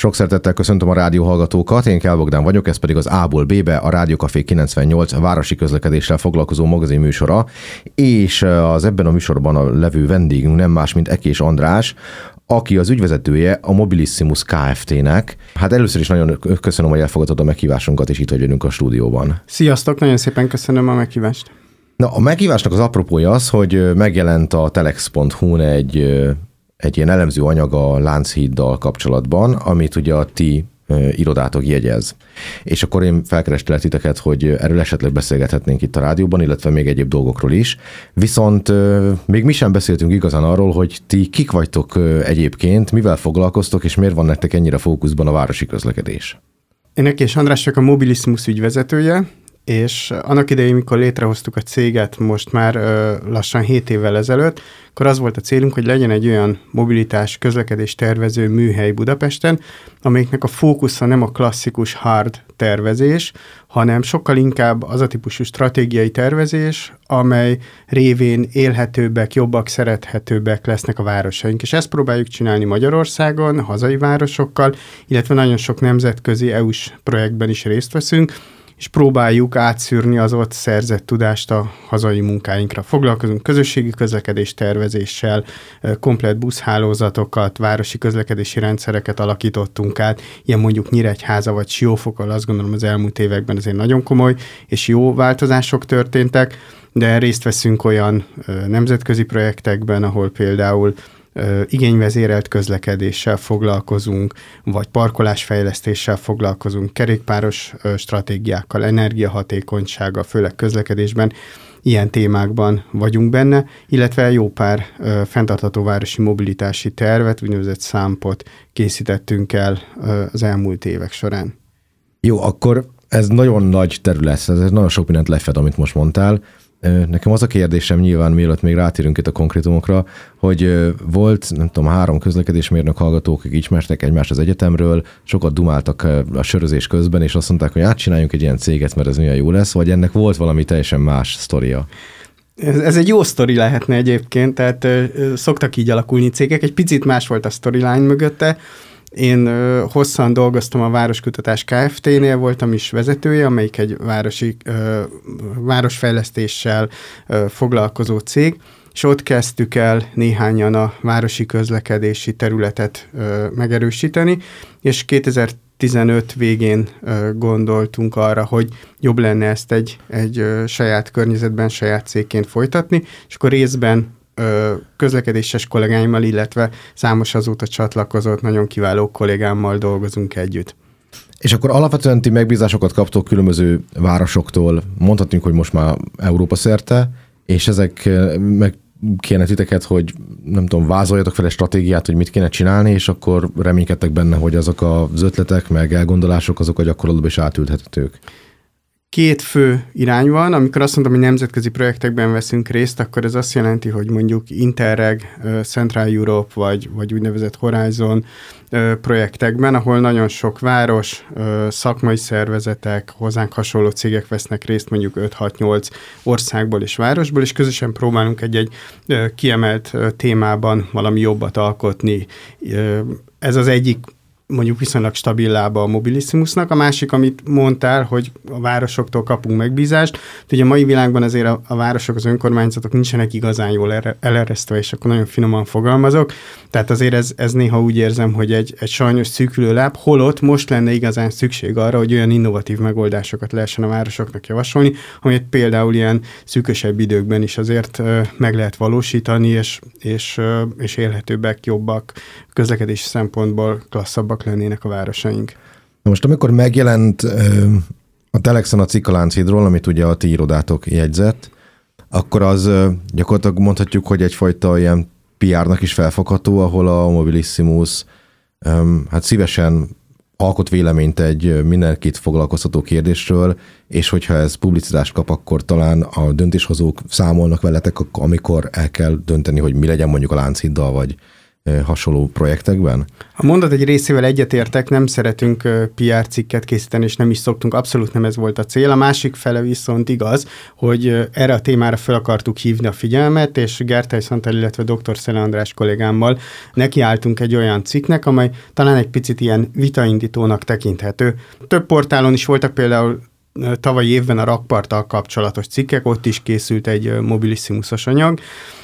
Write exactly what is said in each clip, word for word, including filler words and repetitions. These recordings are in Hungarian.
Sok szeretettel köszöntöm a rádióhallgatókat, én Kell Bogdán vagyok, ez pedig az A-ból B-be, a Rádiókafé kilencvennyolc városi közlekedéssel foglalkozó magazin műsora, és az ebben a műsorban a levő vendégünk nem más, mint Ekés András, aki az ügyvezetője a Mobilissimus Kft-nek. Hát először is nagyon köszönöm, hogy elfogadtad a meghívásunkat, és itt vagy velünk a stúdióban. Sziasztok, nagyon szépen köszönöm a meghívást. Na, a meghívásnak az apropója az, hogy megjelent a telex pont hu-n egy, egy ilyen elemző anyag a Lánchíddal kapcsolatban, amit ugye a ti irodátok jegyez. És akkor én felkerestelek titeket, hogy erről esetleg beszélgethetnénk itt a rádióban, illetve még egyéb dolgokról is. Viszont még mi sem beszéltünk igazán arról, hogy ti kik vagytok egyébként, mivel foglalkoztok, és miért van nektek ennyire fókuszban a városi közlekedés. Én Ekés András vagyok, a Mobilissimus ügyvezetője, és annak idején, mikor létrehoztuk a céget most már ö, lassan hét évvel ezelőtt, akkor az volt a célunk, hogy legyen egy olyan mobilitás, közlekedés tervező műhely Budapesten, amelyiknek a fókusza nem a klasszikus hard tervezés, hanem sokkal inkább az a típusú stratégiai tervezés, amely révén élhetőbbek, jobbak, szerethetőbbek lesznek a városaink. És ezt próbáljuk csinálni Magyarországon, hazai városokkal, illetve nagyon sok nemzetközi é u-s projektben is részt veszünk, és próbáljuk átszűrni az ott szerzett tudást a hazai munkáinkra. Foglalkozunk közösségi közlekedés tervezéssel, komplett buszhálózatokat, városi közlekedési rendszereket alakítottunk át, ilyen mondjuk Nyíregyháza vagy Siófokkal, azt gondolom az elmúlt években azért nagyon komoly és jó változások történtek, de részt veszünk olyan nemzetközi projektekben, ahol például igényvezérelt közlekedéssel foglalkozunk, vagy parkolásfejlesztéssel foglalkozunk, kerékpáros stratégiákkal, energiahatékonysággal, főleg közlekedésben, ilyen témákban vagyunk benne, illetve jó pár fenntartható városi mobilitási tervet, úgynevezett számpot készítettünk el az elmúlt évek során. Jó, akkor ez nagyon nagy terület, ez nagyon sok mindent lefed, amit most mondtál. Nekem az a kérdésem nyilván, mielőtt még rátérünk itt a konkrétumokra, hogy volt, nem tudom, három közlekedésmérnök hallgatók, akik ismertek egymást az egyetemről, sokat dumáltak a sörözés közben, és azt mondták, hogy átcsináljunk egy ilyen céget, mert ez milyen jó lesz, vagy ennek volt valami teljesen más sztoria? Ez, ez egy jó sztori lehetne egyébként, tehát ö, szoktak így alakulni cégek, egy picit más volt a storyline mögötte. Én ö, hosszan dolgoztam a Városkutatás Kft-nél, voltam is vezetője, amelyik egy városi, ö, városfejlesztéssel ö, foglalkozó cég, és ott kezdtük el néhányan a városi közlekedési területet ö, megerősíteni, és kétezer-tizenöt végén ö, gondoltunk arra, hogy jobb lenne ezt egy, egy ö, saját környezetben, saját cégként folytatni, és akkor részben közlekedéses kollégáimmal, illetve számos azóta csatlakozott, nagyon kiváló kollégámmal dolgozunk együtt. És akkor alapvetően ti megbízásokat kaptok különböző városoktól, mondhatjuk, hogy most már Európa szerte, és ezek meg kéne titeket, hogy nem tudom, vázoljatok fel egy stratégiát, hogy mit kéne csinálni, és akkor reménykedtek benne, hogy azok az ötletek, meg elgondolások, azok a gyakorlatban is átülthetők. Két fő irány van. Amikor azt mondom, hogy nemzetközi projektekben veszünk részt, akkor ez azt jelenti, hogy mondjuk Interreg, Central Europe, vagy, vagy úgynevezett Horizon projektekben, ahol nagyon sok város, szakmai szervezetek, hozzánk hasonló cégek vesznek részt mondjuk öt-hat-nyolc országból és városból, és közösen próbálunk egy-egy kiemelt témában valami jobbat alkotni. Ez az egyik mondjuk viszonylag stabil lába a Mobilissimusnak. A másik, amit mondtál, hogy a városoktól kapunk megbízást. Ugye a mai világban azért a, a városok, az önkormányzatok nincsenek igazán jól eleresztve, és akkor nagyon finoman fogalmazok. Tehát azért ez, ez néha úgy érzem, hogy egy, egy sajnos szűkülő láb, holott most lenne igazán szükség arra, hogy olyan innovatív megoldásokat lehessen a városoknak javasolni, amelyet például ilyen szűkösebb időkben is azért meg lehet valósítani, és, és, és élhetőbbek, jobbak, közlekedési szempontból klasszabbak lennének a városaink. Na most, amikor megjelent a Telexen a cikk a Lánchídról, amit ugye a ti irodátok jegyzett, akkor az gyakorlatilag mondhatjuk, hogy egyfajta ilyen pé er-nak is felfogható, ahol a Mobilissimus hát szívesen alkot véleményt egy mindenkit foglalkoztató kérdésről, és hogyha ez publicitást kap, akkor talán a döntéshozók számolnak veletek, amikor el kell dönteni, hogy mi legyen mondjuk a Lánchíddal, vagy hasonló projektekben? A mondat egy részével egyetértek, nem szeretünk pé er cikket készíteni, és nem is szoktunk, abszolút nem ez volt a cél. A másik fele viszont igaz, hogy erre a témára fel akartuk hívni a figyelmet, és Gertály Szantal, illetve dr. Szele András kollégámmal nekiálltunk egy olyan cikknek, amely talán egy picit ilyen vitaindítónak tekinthető. Több portálon is voltak például tavalyi évben a rakparttal kapcsolatos cikkek, ott is készült egy Mobilissimusos anyag.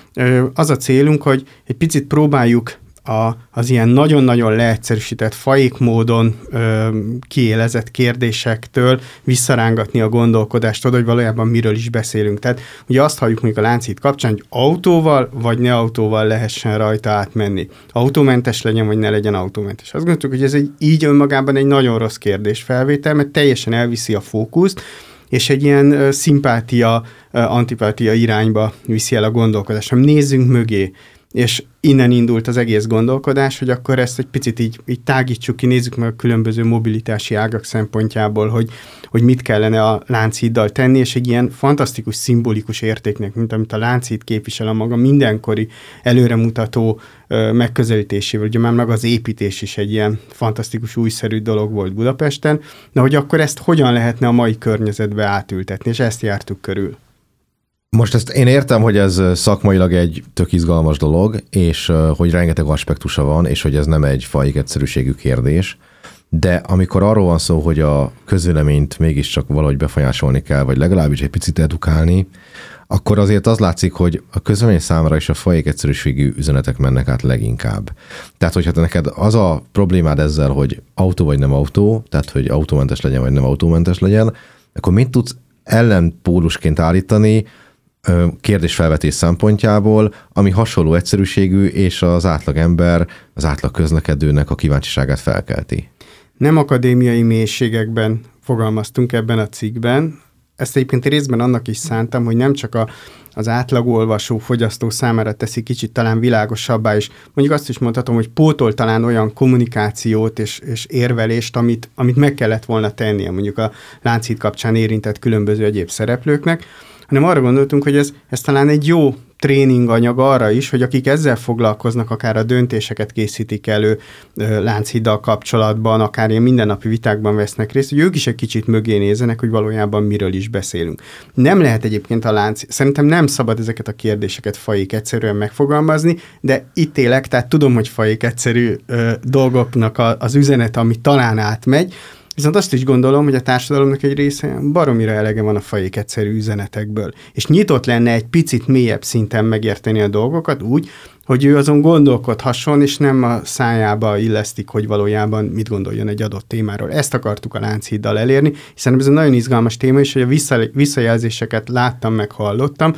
Az a célunk, hogy egy picit próbáljuk a, az ilyen nagyon-nagyon leegyszerűsített, faik módon ö, kiélezett kérdésektől visszarángatni a gondolkodást oda, hogy valójában miről is beszélünk. Tehát ugye azt halljuk mondjuk a Lánchíd kapcsán, hogy autóval vagy ne autóval lehessen rajta átmenni. Autómentes legyen, vagy ne legyen autómentes. Azt gondoltuk, hogy ez egy, így önmagában egy nagyon rossz kérdésfelvétel, mert teljesen elviszi a fókuszt, és egy ilyen uh, szimpátia, uh, antipátia irányba viszi el a gondolkodást. Nézzünk mögé, és innen indult az egész gondolkodás, hogy akkor ezt egy picit így, így tágítsuk ki, nézzük meg a különböző mobilitási ágak szempontjából, hogy, hogy mit kellene a Lánchíddal tenni, és egy ilyen fantasztikus, szimbolikus értéknek, mint amit a Lánchíd képvisel a maga mindenkori előremutató ö, megközelítésével. Ugye már meg az építés is egy ilyen fantasztikus, újszerű dolog volt Budapesten, de hogy akkor ezt hogyan lehetne a mai környezetbe átültetni, és ezt jártuk körül. Most ezt én értem, hogy ez szakmailag egy tök izgalmas dolog, és hogy rengeteg aspektusa van, és hogy ez nem egy faik egyszerűségű kérdés, de amikor arról van szó, hogy a közvéleményt mégiscsak valahogy befolyásolni kell, vagy legalábbis egy picit edukálni, akkor azért az látszik, hogy a közvélemény számára is a faik egyszerűségű üzenetek mennek át leginkább. Tehát, hogyha te neked az a problémád ezzel, hogy autó vagy nem autó, tehát, hogy autómentes legyen, vagy nem autómentes legyen, akkor mit tudsz ellenpólusként állítani kérdésfelvetés szempontjából, ami hasonló egyszerűségű, és az átlagember, az átlag közlekedőnek a kíváncsiságát felkelti. Nem akadémiai mélységekben fogalmaztunk ebben a cikkben. Ezt egyébként részben annak is szántam, hogy nem csak a, az átlagolvasó fogyasztó számára teszi kicsit talán világosabbá, és mondjuk azt is mondhatom, hogy pótol talán olyan kommunikációt és, és érvelést, amit, amit meg kellett volna tennie mondjuk a Lánchíd kapcsán érintett különböző egyéb szereplőknek, hanem arra gondoltunk, hogy ez, ez talán egy jó tréninganyag arra is, hogy akik ezzel foglalkoznak, akár a döntéseket készítik elő Lánchíddal kapcsolatban, akár ilyen mindennapi vitákban vesznek részt, hogy ők is egy kicsit mögé nézzenek, hogy valójában miről is beszélünk. Nem lehet egyébként a Lánchíd, szerintem nem szabad ezeket a kérdéseket faik egyszerűen megfogalmazni, de itt élek, tehát tudom, hogy faik egyszerű ö, dolgoknak a, az üzenet, ami talán átmegy, viszont azt is gondolom, hogy a társadalomnak egy része baromira elege van a faik egyszerű üzenetekből. És nyitott lenne egy picit mélyebb szinten megérteni a dolgokat úgy, hogy ő azon gondolkodhasson, és nem a szájába illesztik, hogy valójában mit gondoljon egy adott témáról. Ezt akartuk a Lánchíddal elérni, hiszen ez egy nagyon izgalmas téma, és hogy a visszajelzéseket láttam, meg hallottam,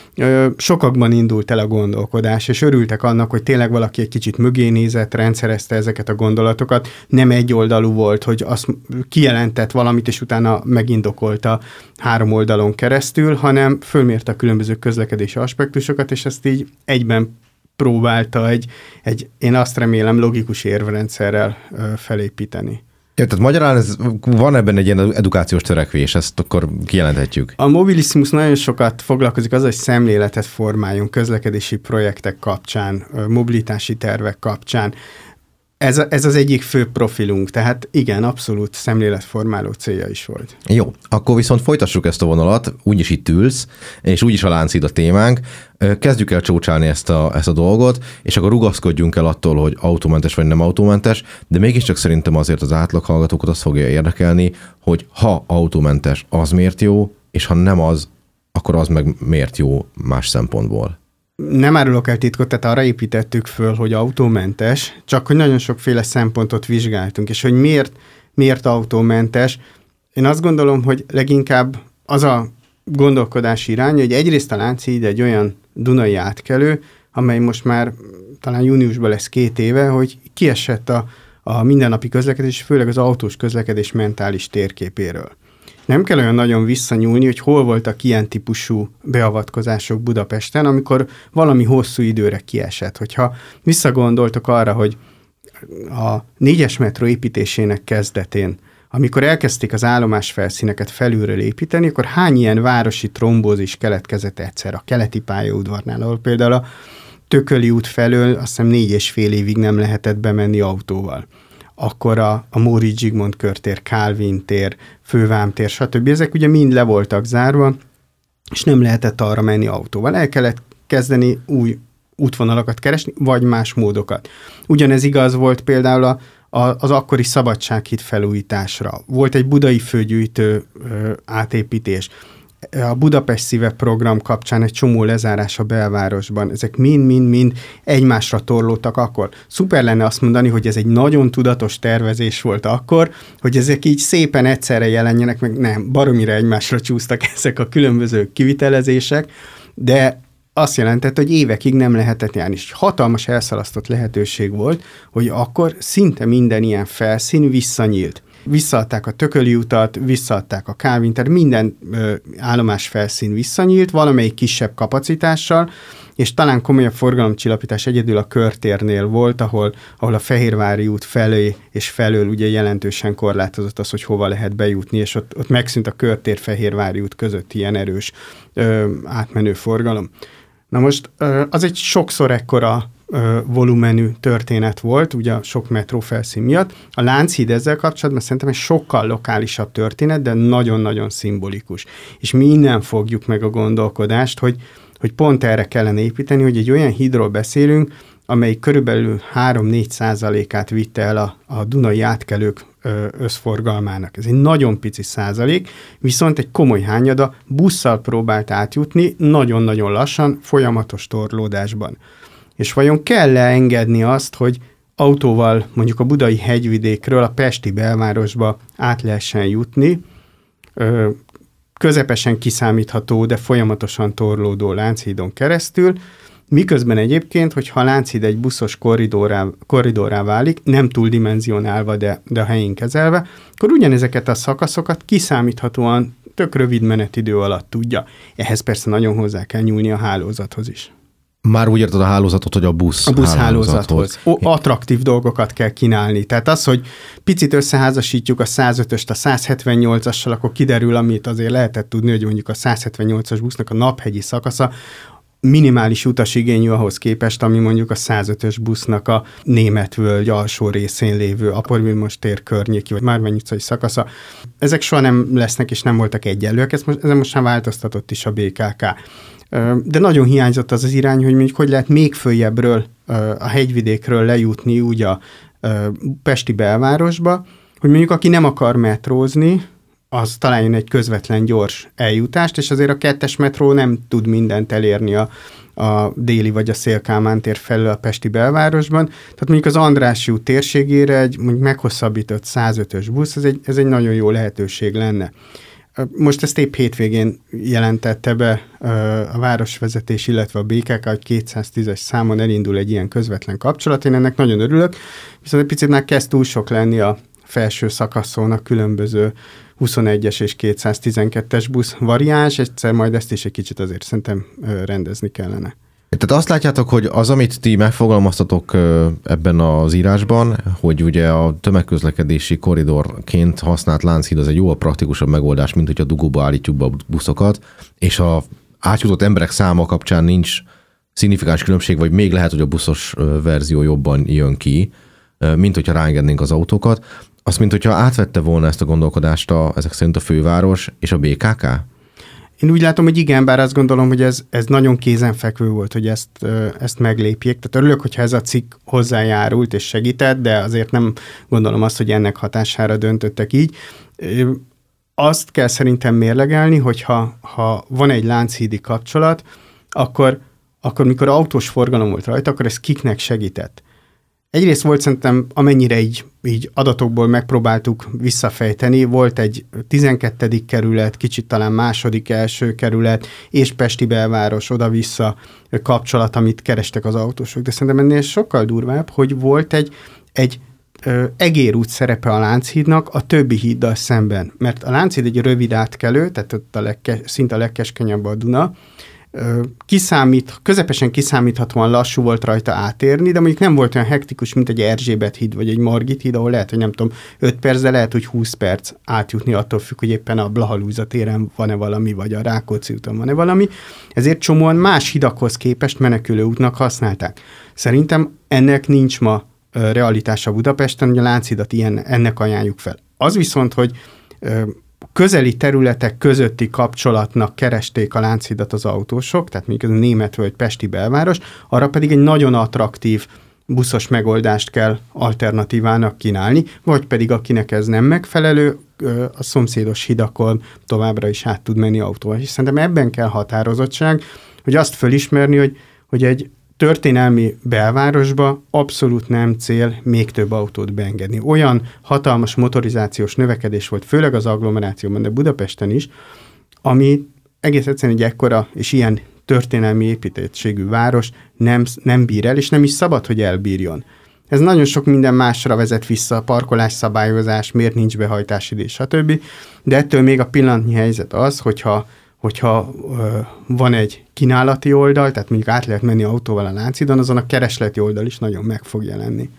sokakban indult el a gondolkodás, és örültek annak, hogy tényleg valaki egy kicsit mögé nézett, rendszerezte ezeket a gondolatokat, nem egyoldalú volt, hogy azt kijelentett valamit, és utána megindokolta három oldalon keresztül, hanem fölmérte a különböző közlekedési aspektusokat, és ezt így egyben próbálta egy, egy én azt remélem, logikus érvrendszerrel felépíteni. Ja, tehát magyarán ez, van ebben egy ilyen edukációs törekvés, ezt akkor kijelenthetjük. A Mobilissimus nagyon sokat foglalkozik azzal, hogy szemléletet formáljon közlekedési projektek kapcsán, mobilitási tervek kapcsán. Ez, ez az egyik fő profilunk, tehát igen, abszolút szemléletformáló célja is volt. Jó, akkor viszont folytassuk ezt a vonalat, úgyis itt ülsz, és úgyis a Lánchíd a témánk. Kezdjük el csócsálni ezt a, ezt a dolgot, és akkor rugaszkodjunk el attól, hogy autómentes vagy nem autómentes, de mégiscsak szerintem azért az átlaghallgatókat azt fogja érdekelni, hogy ha autómentes, az miért jó, és ha nem az, akkor az meg miért jó más szempontból. Nem árulok el titkot, tehát arra építettük föl, hogy autómentes, csak hogy nagyon sokféle szempontot vizsgáltunk, és hogy miért, miért autómentes. Én azt gondolom, hogy leginkább az a gondolkodási irány, hogy egyrészt a Lánchíd egy olyan dunai átkelő, amely most már talán júniusban lesz két éve, hogy kiesett a, a mindennapi közlekedés, főleg az autós közlekedés mentális térképéről. Nem kell olyan nagyon visszanyúlni, hogy hol voltak ilyen típusú beavatkozások Budapesten, amikor valami hosszú időre kiesett. Hogyha visszagondoltok arra, hogy a négyes metró építésének kezdetén, amikor elkezdték az állomásfelszíneket felülről építeni, akkor hány ilyen városi trombózis keletkezett egyszer a keleti pályaudvarnál, ahol például a Tököli út felől azt hiszem négy és fél évig nem lehetett bemenni autóval. Akkor a, a Móricz Zsigmond körtér, Kálvin tér, Fővámtér, stb. Ezek ugye mind le voltak zárva, és nem lehetett arra menni autóval. El kellett kezdeni új útvonalakat keresni, vagy más módokat. Ugyanez igaz volt például a, a, az akkori Szabadsághíd felújításra. Volt egy budai főgyűjtő ö, átépítés. A Budapest Szíve program kapcsán egy csomó lezárás a belvárosban. Ezek mind-mind-mind egymásra torlódtak akkor. Szuper lenne azt mondani, hogy ez egy nagyon tudatos tervezés volt akkor, hogy ezek így szépen egyszerre jelenjenek, meg nem, baromira egymásra csúsztak ezek a különböző kivitelezések, de azt jelentette, hogy évekig nem lehetett járni. És hatalmas elszalasztott lehetőség volt, hogy akkor szinte minden ilyen felszín visszanyílt. Visszaadták a Tököli utat, visszaadták a Kálvin, tehát minden ö, állomás felszín visszanyílt, valamelyik kisebb kapacitással, és talán komolyabb forgalomcsillapítás egyedül a körtérnél volt, ahol, ahol a Fehérvári út felé és felől ugye jelentősen korlátozott az, hogy hova lehet bejutni, és ott, ott megszűnt a körtér-Fehérvári út között ilyen erős ö, átmenő forgalom. Na most ö, az egy sokszor ekkora ö, volumenű történet volt, ugye a sok metrófelszín miatt. A Lánchíd ezzel kapcsolatban szerintem egy sokkal lokálisabb történet, de nagyon-nagyon szimbolikus. És mi innen fogjuk meg a gondolkodást, hogy, hogy pont erre kellene építeni, hogy egy olyan hídról beszélünk, amely körülbelül három-négy százalékát vitte el a, a dunai átkelők ö, összforgalmának. Ez egy nagyon pici százalék, viszont egy komoly hányada busszal próbált átjutni, nagyon-nagyon lassan, folyamatos torlódásban. És vajon kell-e engedni azt, hogy autóval mondjuk a budai hegyvidékről a pesti belvárosba át lehessen jutni, ö, közepesen kiszámítható, de folyamatosan torlódó Lánchídon keresztül, miközben egyébként, hogyha a Lánchíd egy buszos korridorrá, korridorrá válik, nem túl dimenzionálva, de, de a helyén kezelve, akkor ugyanezeket a szakaszokat kiszámíthatóan tök rövid menetidő alatt tudja. Ehhez persze nagyon hozzá kell nyúlni a hálózathoz is. Már úgy érted a hálózatot, hogy a busz A busz hálózathoz. Ó, attraktív dolgokat kell kínálni. Tehát az, hogy picit összeházasítjuk a százötöst a százhetvennyolcassal, akkor kiderül, amit azért lehetett tudni, hogy mondjuk a százhetvennyolcas busznak a naphegyi szakasza minimális utasigényű ahhoz képest, ami mondjuk a százötös busznak a Németvölgy alsó részén lévő Apor-Vilmos tér környéki, vagy Márvány utcai szakasza. Ezek soha nem lesznek, és nem voltak egyenlőek, ezt most, ezen most már változtatott is a bé ká ká. De nagyon hiányzott az az irány, hogy mondjuk hogy lehet még följebbről, a hegyvidékről lejutni úgy a pesti belvárosba, hogy mondjuk aki nem akar metrózni, az találjon egy közvetlen gyors eljutást, és azért a kettes metró nem tud mindent elérni a, a déli vagy a Széll-Kálmán tér felől a pesti belvárosban. Tehát mondjuk az Andrássy út térségére egy mondjuk meghosszabbított százötös busz, ez egy, ez egy nagyon jó lehetőség lenne. Most ezt épp hétvégén jelentette be a városvezetés, illetve a bé ká ká, hogy kétszáztízes számon elindul egy ilyen közvetlen kapcsolat. Én ennek nagyon örülök, viszont egy picit már kezd túl sok lenni a felső szakaszon a különböző huszonegyes és kétszáztizenkettes busz variáns, egyszer majd ezt is egy kicsit azért szerintem rendezni kellene. Tehát azt látjátok, hogy az, amit ti megfogalmaztatok ebben az írásban, hogy ugye a tömegközlekedési korridorként használt Lánchíd az egy jóval praktikusabb megoldás, mint hogy a dugóba állítjuk be a buszokat, és a átjutott emberek száma kapcsán nincs szignifikáns különbség, vagy még lehet, hogy a buszos verzió jobban jön ki, mint hogyha ráengednénk az autókat. Azt, mint hogyha átvette volna ezt a gondolkodást a, ezek szerint a főváros és a bé ká ká? Én úgy látom, hogy igen, bár azt gondolom, hogy ez, ez nagyon kézenfekvő volt, hogy ezt, ezt meglépjék. Tehát örülök, hogyha ez a cikk hozzájárult és segített, de azért nem gondolom azt, hogy ennek hatására döntöttek így. Azt kell szerintem mérlegelni, hogyha ha van egy lánchídi kapcsolat, akkor, akkor mikor autós forgalom volt rajta, akkor ez kiknek segített. Egyrészt volt szerintem, amennyire így, így adatokból megpróbáltuk visszafejteni, volt egy tizenkettedik kerület, kicsit talán második első kerület, és pesti belváros oda-vissza kapcsolat, amit kerestek az autósok. De szerintem ennél sokkal durvább, hogy volt egy, egy ö, egérút szerepe a Lánchídnak a többi híddal szemben. Mert a Lánchíd egy rövid átkelő, tehát ott a legke, szinte a legkeskenyebb a Duna, kiszámít, közepesen kiszámíthatóan lassú volt rajta átérni, de mondjuk nem volt olyan hektikus, mint egy Erzsébet híd, vagy egy Margit híd, ahol lehet, hogy nem tudom, öt perc, de lehet, hogy húsz perc átjutni, attól függ, hogy éppen a Blahalújza téren van-e valami, vagy a Rákóczi úton van-e valami. Ezért csomóan más hidakhoz képest menekülő útnak használták. Szerintem ennek nincs ma realitása Budapesten, hogy a Lánchidat ilyen, ennek ajánljuk fel. Az viszont, hogy közeli területek közötti kapcsolatnak keresték a Lánchidat az autósok, tehát mondjuk ez a Németvölgy pesti belváros, arra pedig egy nagyon attraktív buszos megoldást kell alternatívának kínálni, vagy pedig akinek ez nem megfelelő, a szomszédos hidakon továbbra is át tud menni autóval. És szerintem ebben kell határozottság, hogy azt fölismerni, hogy, hogy egy történelmi belvárosba abszolút nem cél még több autót beengedni. Olyan hatalmas motorizációs növekedés volt, főleg az agglomerációban, de Budapesten is, ami egész egyszerűen egy ekkora és ilyen történelmi építettségű város nem, nem bír el, és nem is szabad, hogy elbírjon. Ez nagyon sok minden másra vezet vissza, a parkolás szabályozás, miért nincs behajtásidő, stb. De ettől még a pillanatnyi helyzet az, hogyha hogyha ö, van egy kínálati oldal, tehát mondjuk át lehet menni autóval a Lánchidon, azon a keresleti oldal is nagyon meg fog jelenni.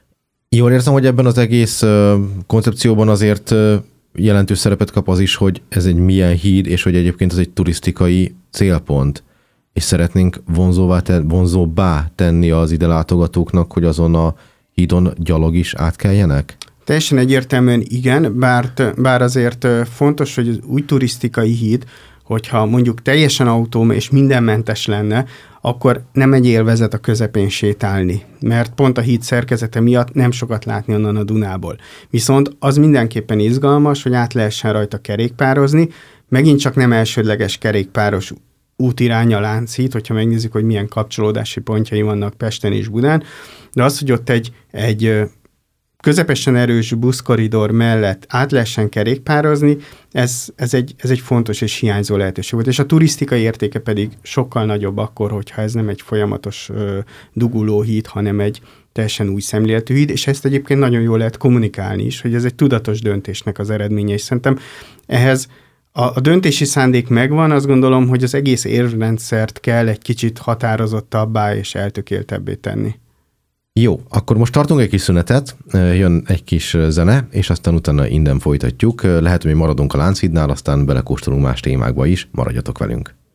Jól érzem, hogy ebben az egész ö, koncepcióban azért ö, jelentős szerepet kap az is, hogy ez egy milyen híd, és hogy egyébként ez egy turisztikai célpont, és szeretnénk vonzóvá ten, vonzóbbá tenni az ide látogatóknak, hogy azon a hídon gyalog is átkeljenek? Teljesen egyértelműen igen, bár, bár azért fontos, hogy az új turisztikai híd, hogyha mondjuk teljesen autóm és mindenmentes lenne, akkor nem egy élvezet a közepén sétálni, mert pont a híd szerkezete miatt nem sokat látni onnan a Dunából. Viszont az mindenképpen izgalmas, hogy át lehessen rajta kerékpározni, megint csak nem elsődleges kerékpáros útirány a Lánchíd, hogyha megnézzük, hogy milyen kapcsolódási pontjai vannak Pesten és Budán, de az, hogy ott egy, egy közepesen erős buszkoridor mellett át lehessen kerékpározni, ez, ez, egy, ez egy fontos és hiányzó lehetőség volt. És a turisztikai értéke pedig sokkal nagyobb akkor, hogyha ez nem egy folyamatos ö, duguló híd, hanem egy teljesen új szemléletű híd, és ezt egyébként nagyon jól lehet kommunikálni is, hogy ez egy tudatos döntésnek az eredménye, és szerintem ehhez a, a döntési szándék megvan, azt gondolom, hogy az egész érvrendszert kell egy kicsit határozottabbá és eltökéltebbé tenni. Jó, akkor most tartunk egy kis szünetet, jön egy kis zene, és aztán utána innen folytatjuk. Lehet, hogy maradunk a Lánchídnál, aztán belekóstolunk más témákba is, maradjatok velünk.